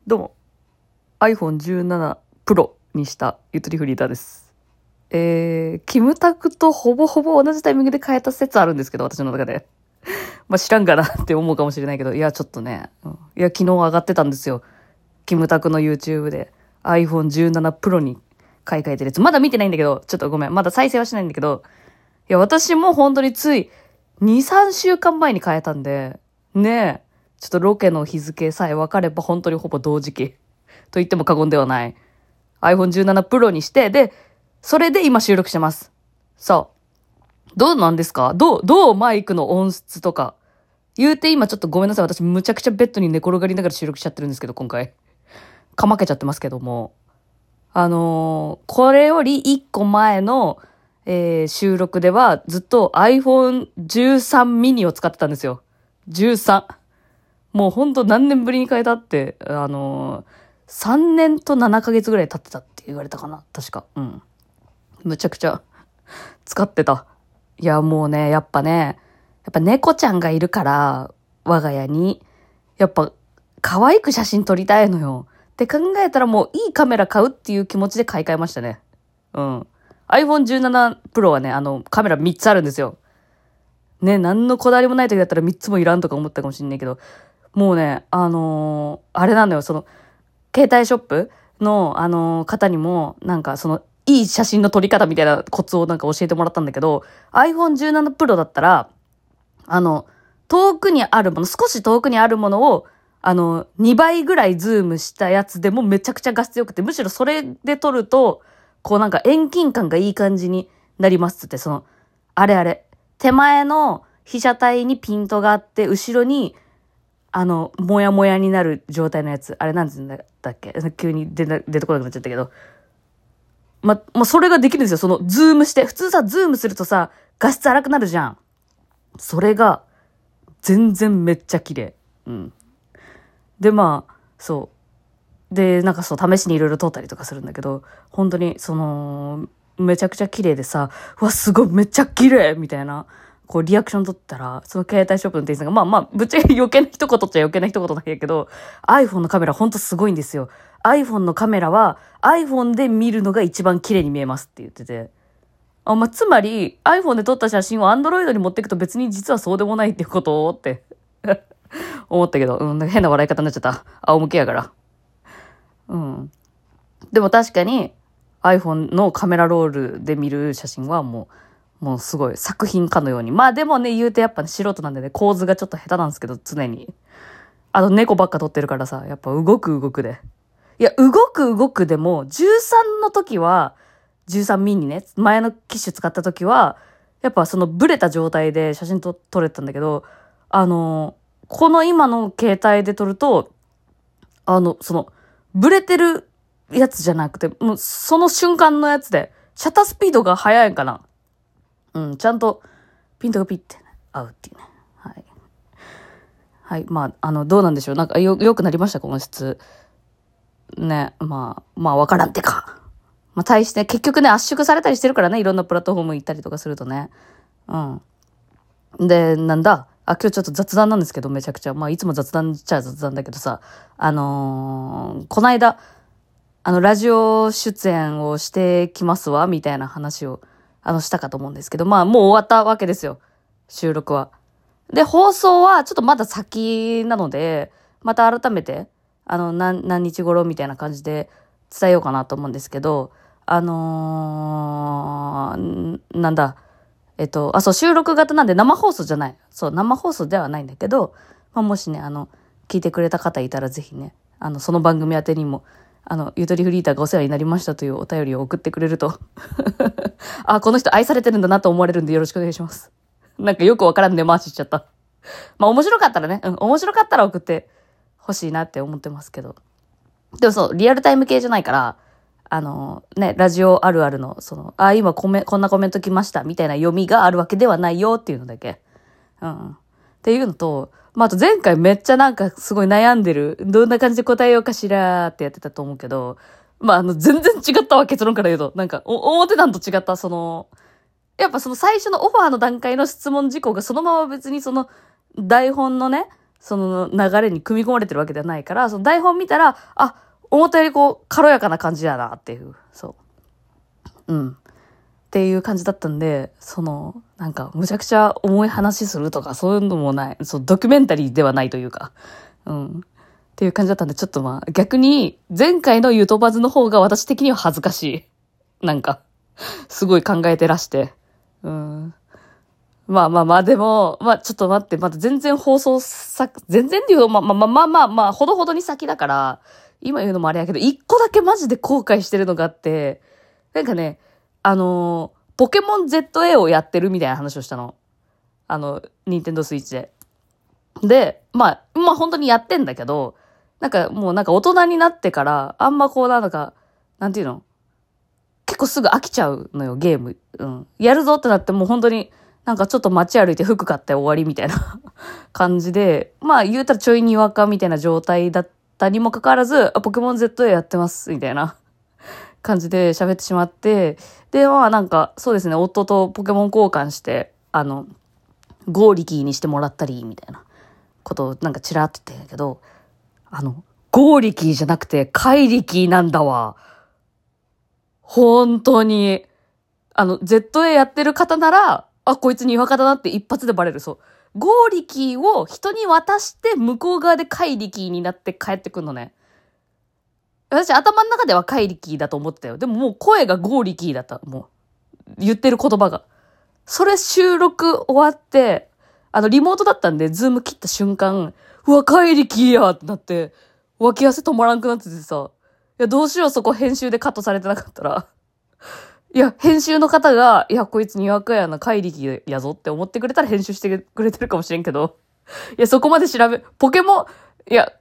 どうも、iPhone 17 Pro にしたゆとりフリーターです。キムタクとほぼほぼ同じタイミングで変えた説あるんですけど、私の中で。まあ知らんかなって思うかもしれないけど、いや、ちょっとね、いや、昨日上がってたんですよ。キムタクの YouTube で iPhone 17 Pro に買い替えてるやつ。まだ見てないんだけど、ちょっとごめん。まだ再生はしないんだけど、いや、私も本当につい2、3週間前に変えたんで、ねえ、ちょっとロケの日付さえ分かれば本当にほぼ同時期と言っても過言ではない。iPhone 17 Pro にして、で、それで今収録してます。そう。どうなんですか？どうマイクの音質とか。言うて今ちょっとごめんなさい。私むちゃくちゃベッドに寝転がりながら収録しちゃってるんですけど、今回。かまけちゃってますけども。これより1個前の、収録ではずっと iPhone 13 mini を使ってたんですよ。13。もうほんと何年ぶりに変えたって、3年と7ヶ月ぐらい経ってたって言われたかな。確か。うん。むちゃくちゃ使ってた。いや、もうね、やっぱ猫ちゃんがいるから、我が家に。やっぱ、可愛く写真撮りたいのよ。って考えたらもういいカメラ買うっていう気持ちで買い替えましたね。うん。iPhone 17 Pro はね、カメラ3つあるんですよ。ね、何のこだわりもない時だったら3つもいらんとか思ったかもしんないけど、もうね、あれなのよ、携帯ショップの、方にも、いい写真の撮り方みたいなコツを教えてもらったんだけど、iPhone 17 Pro だったら、遠くにあるもの、少し遠くにあるものを、2倍ぐらいズームしたやつでもめちゃくちゃ画質良くて、むしろそれで撮ると、遠近感がいい感じになりますって、あれ、手前の被写体にピントがあって、後ろに、もやもやになる状態のやつ。あれなんつうんだっけ？急に出てこなくなっちゃったけど。もうそれができるんですよ。ズームして。普通さ、ズームするとさ、画質荒くなるじゃん。それが、全然めっちゃ綺麗。うん。で、そう。で、試しにいろいろ撮ったりとかするんだけど、本当に、めちゃくちゃ綺麗でさ、うわ、すごい、めっちゃ綺麗みたいな、リアクション取ったら、その携帯ショップの店員さんが、ぶっちゃけ余計な一言っちゃ余計な一言なんやけど、iPhone のカメラほんとすごいんですよ。iPhone のカメラは、iPhone で見るのが一番綺麗に見えますって言ってて。つまり、iPhone で撮った写真を Android に持っていくと別に実はそうでもないっていうことって、思ったけど、変な笑い方になっちゃった。仰向けやから。うん。でも確かに iPhone のカメラロールで見る写真はもうすごい作品かのように。でもね、言うてやっぱね、素人なんでね、構図がちょっと下手なんですけど、常に。猫ばっか撮ってるからさ、やっぱ動くで。いや、動くでも、13の時は、13ミニね、前の機種使った時は、やっぱブレた状態で写真撮れたんだけど、この今の携帯で撮ると、ブレてるやつじゃなくて、もうその瞬間のやつで、シャッタースピードが速いんかな。うん、ちゃんとピントがピッて、合うっていうね。はい。はい。どうなんでしょう。良くなりましたか、音質。ね、わからんってか。対して、結局ね、圧縮されたりしてるからね、いろんなプラットフォーム行ったりとかするとね。うん。で、今日ちょっと雑談なんですけど、めちゃくちゃ。いつも雑談っちゃ雑談だけどさ、この間、ラジオ出演をしてきますわ、みたいな話を、したかと思うんですけど、もう終わったわけですよ。収録は。で、放送はちょっとまだ先なので、また改めて、何日頃みたいな感じで伝えようかなと思うんですけど、そう、収録型なんで生放送じゃない。そう、生放送ではないんだけど、もしね、聞いてくれた方いたらぜひね、その番組宛てにも、ゆとりフリーターがお世話になりましたというお便りを送ってくれるとこの人愛されてるんだなと思われるんでよろしくお願いします。よくわからん根回ししちゃった。面白かったらね、面白かったら送ってほしいなって思ってますけど。でもそう、リアルタイム系じゃないから、ラジオあるあるの、今こんなコメント来ましたみたいな読みがあるわけではないよっていうのだけ。うん。っていうのと、あと前回めっちゃすごい悩んでる。どんな感じで答えようかしらってやってたと思うけど、全然違ったわ、結論から言うと。思ってたんと違った、やっぱ最初のオファーの段階の質問事項がそのまま別に台本のね、 その流れに組み込まれてるわけではないから、その台本見たら、あ、思ったよりこう、軽やかな感じやなっていう、そう。っていう感じだったんで、なんか、むちゃくちゃ重い話するとか、そういうのもない、ドキュメンタリーではないというか、っていう感じだったんで、ちょっと逆に、前回のゆとばずの方が私的には恥ずかしい。なんか、すごい考えてらして。でも、ちょっと待って、まだ全然全然っていうと、ほどほどに先だから、今言うのもあれやけど、一個だけマジで後悔してるのがあって、なんかね、ポケモン ZA をやってるみたいな話をしたの。ニンテンドースイッチで。で、本当にやってんだけど、なんかもうなんか大人になってから、あんまこうなんていうの？結構すぐ飽きちゃうのよ、ゲーム。やるぞってなってもう本当になんかちょっと街歩いて服買って終わりみたいな感じで、言うたらちょいにわかみたいな状態だったにもかかわらず、ポケモン ZA やってます、みたいな感じで喋ってしまって、で、なんか、そうですね、夫とポケモン交換して、ゴーリキーにしてもらったり、みたいなことをなんかチラって言ってんやけど、ゴーリキーじゃなくて、カイリキーなんだわ。本当に。ZA やってる方なら、あ、こいつにわかだなって一発でバレる。そう。ゴーリキーを人に渡して向こう側でカイリキーになって帰ってくんのね。私頭の中ではカイリキーだと思ってたよ。でももう声がゴーリキーだった。もう、言ってる言葉が。それ収録終わって、リモートだったんで、ズーム切った瞬間、うわ、カイリキーやってなって、脇汗止まらんくなっててさ、いや、どうしようそこ編集でカットされてなかったら。いや、編集の方が、いや、こいつにわかやな、怪力やぞって思ってくれたら編集してくれてるかもしれんけど。いや、そこまでポケモン、いや、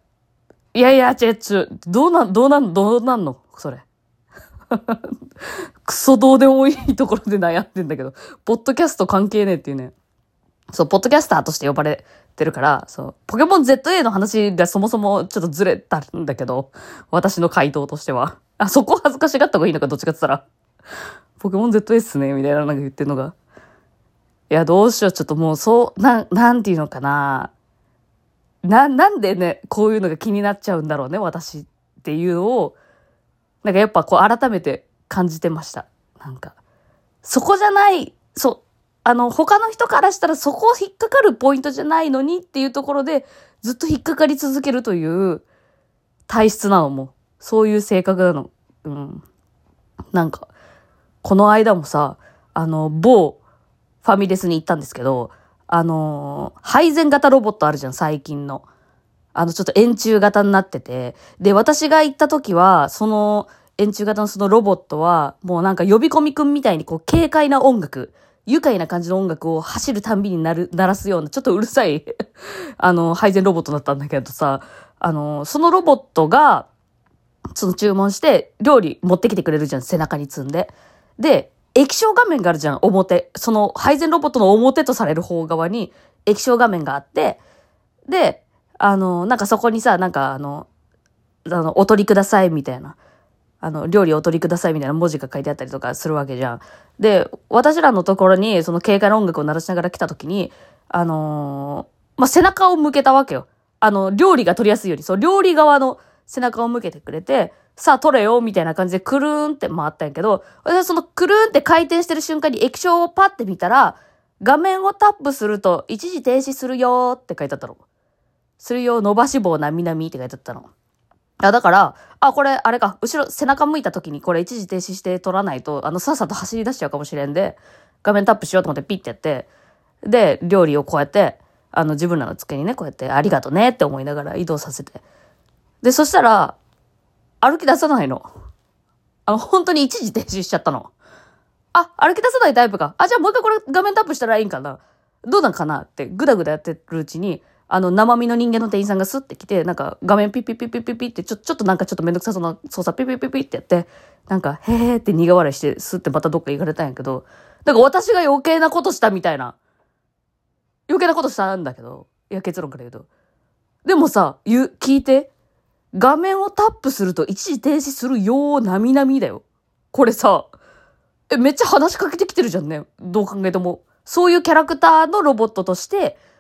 どうなんのそれ。クソどうでもいいところで悩んでんだけど、ポッドキャスト関係ねえっていうね。そう、ポッドキャスターとして呼ばれてるから、そう、ポケモン ZA の話がそもそもちょっとずれたんだけど、私の回答としては。そこ恥ずかしがった方がいいのか、どっちかって言ったら。ポケモン ZA っすね、みたいななんか言ってんのが。いや、どうしよう、ちょっともうなんていうのかな。なんでね、こういうのが気になっちゃうんだろうね、私っていうのを、なんかやっぱこう改めて感じてました。なんか、そこじゃない、他の人からしたらそこ引っかかるポイントじゃないのにっていうところで、ずっと引っかかり続けるという体質なのも、そういう性格なの。なんか、この間もさ、某ファミレスに行ったんですけど、配膳型ロボットあるじゃん、最近の。ちょっと円柱型になってて。で、私が行った時は、その円柱型のそのロボットは、もうなんか呼び込みくんみたいにこう軽快な音楽、愉快な感じの音楽を走るたんびに鳴らすような、ちょっとうるさい配膳ロボットだったんだけどさ、そのロボットが、その注文して、料理持ってきてくれるじゃん、背中に積んで。で、液晶画面があるじゃん、表。その配膳ロボットの表とされる方側に液晶画面があって、で、なんかそこにさ、なんかお取りくださいみたいな。料理お取りくださいみたいな文字が書いてあったりとかするわけじゃん。で、私らのところにその軽快な音楽を鳴らしながら来た時に、背中を向けたわけよ。料理が取りやすいように、そう、料理側の背中を向けてくれて、さあ取れよみたいな感じでくるーんって回ったんやけど、私はそのくるーんって回転してる瞬間に液晶をパッて見たら、画面をタップすると一時停止するよーって書いてあったの。するよ、伸ばし棒なみなみって書いてあったの。だから、これ、あれか、後ろ、背中向いた時にこれ一時停止して撮らないと、さっさと走り出しちゃうかもしれんで、画面タップしようと思ってピッてやって、で、料理をこうやって、自分らの机にね、こうやってありがとねって思いながら移動させて。で、そしたら、歩き出さないの。本当に一時停止しちゃったの。歩き出さないタイプか。じゃあもう一回これ画面タップしたらいいんかな。どうなんかなってぐだぐだやってるうちに、生身の人間の店員さんがスッて来て、なんか画面ピッピッピッピッピッピッってちょっとなんかちょっとめんどくさそうな操作ピッピッピッピッってやって、なんかへーって苦笑いしてスッてまたどっか行かれたんやけど、なんか私が余計なことしたみたいな。余計なことしたんだけど、いや結論から言うと。でもさ、聞いて。画面をタップすると一時停止するよーなみなみだよ。これさ、めっちゃ話しかけてきてるじゃんね。どう考えても。そういうキャラクターのロボットとして、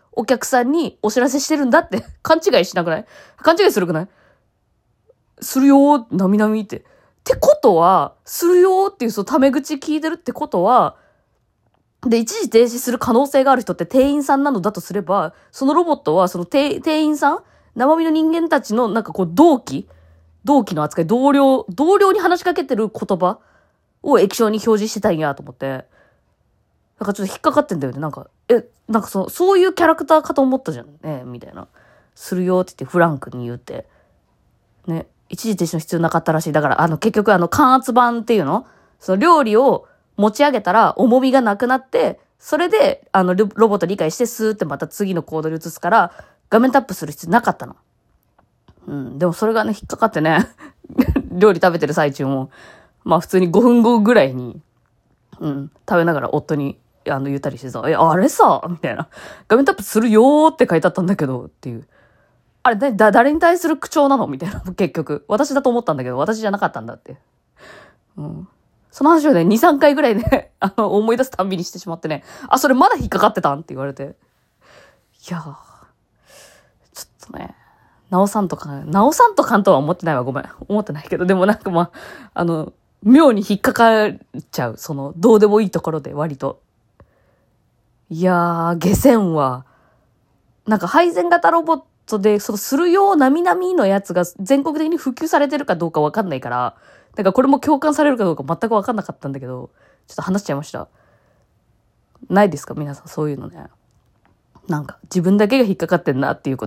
お客さんにお知らせしてるんだって勘違いしなくない？勘違いするくない？するよー、なみなみって。ってことは、するよーっていうそのタメ口聞いてるってことは、で、一時停止する可能性がある人って店員さんなのだとすれば、そのロボットはその店員さん、生身の人間たちのなんかこう同期の扱い、同僚に話しかけてる言葉を液晶に表示してたんやと思って、なんかちょっと引っかかってんだよね。なんかそういうキャラクターかと思ったじゃんね、みたいな。するよって言ってフランクに言って。ね。一時停止の必要なかったらしい。だから、結局感圧板っていうの？その料理を持ち上げたら重みがなくなって、それで、ロボット理解してスーってまた次のコードに移すから、画面タップする必要なかったの。うん。でもそれがね、引っかかってね、料理食べてる最中も、まあ普通に5分後ぐらいに、食べながら夫に、言ったりしてさ、あれさ、みたいな。画面タップするよーって書いてあったんだけど、っていう。あれ、誰に対する口調なのみたいな、結局。私だと思ったんだけど、私じゃなかったんだって。その話をね、2、3回ぐらいね、思い出すたんびにしてしまってね、それまだ引っかかってたんって言われて。いやー、ちょっとね、直さんとかんとは思ってないわ、ごめん。思ってないけど、でもなんか妙に引っかかっちゃう。どうでもいいところで、割と。いやー、下船は、なんか配膳型ロボットで、するようなみなみのやつが全国的に普及されてるかどうかわかんないから、だからこれも共感されるかどうか全くわかんなかったんだけど、ちょっと話しちゃいました。ないですか皆さん、そういうのね。なんか、自分だけが引っかかってんなっていうこと。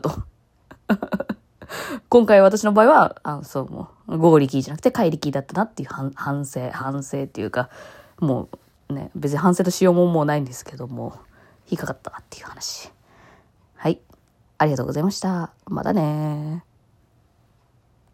今回私の場合は、もう、合力じゃなくて怪力だったなっていう反省っていうか、もうね、別に反省としようももうないんですけども、引っかかったっていう話。はい。ありがとうございました。またねー。